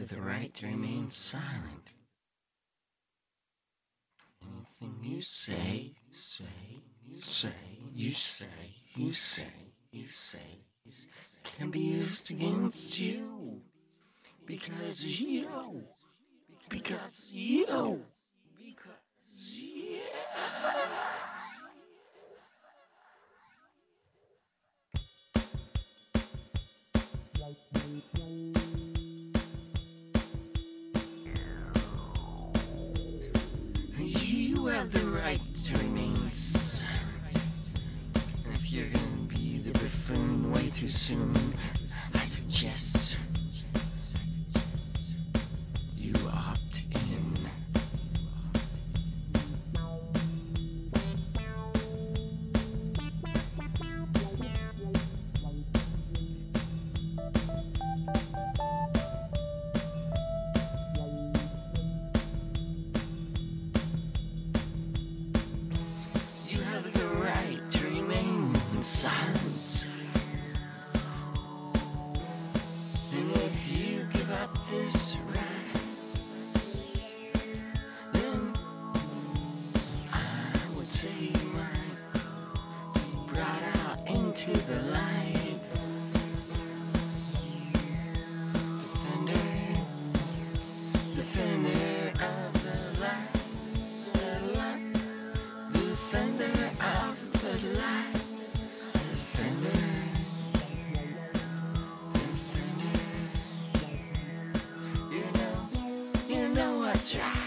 the right to remain silent. Anything you say, can be used against you. Because you. You have the right to remain silent. And if you're gonna be the buffoon way too soon, I suggest you opt in. You have the right to remain in silence. And if you give up this right, then I would say you might be brought out into the light. Defender of the light, defender of the light, defender. You know what you're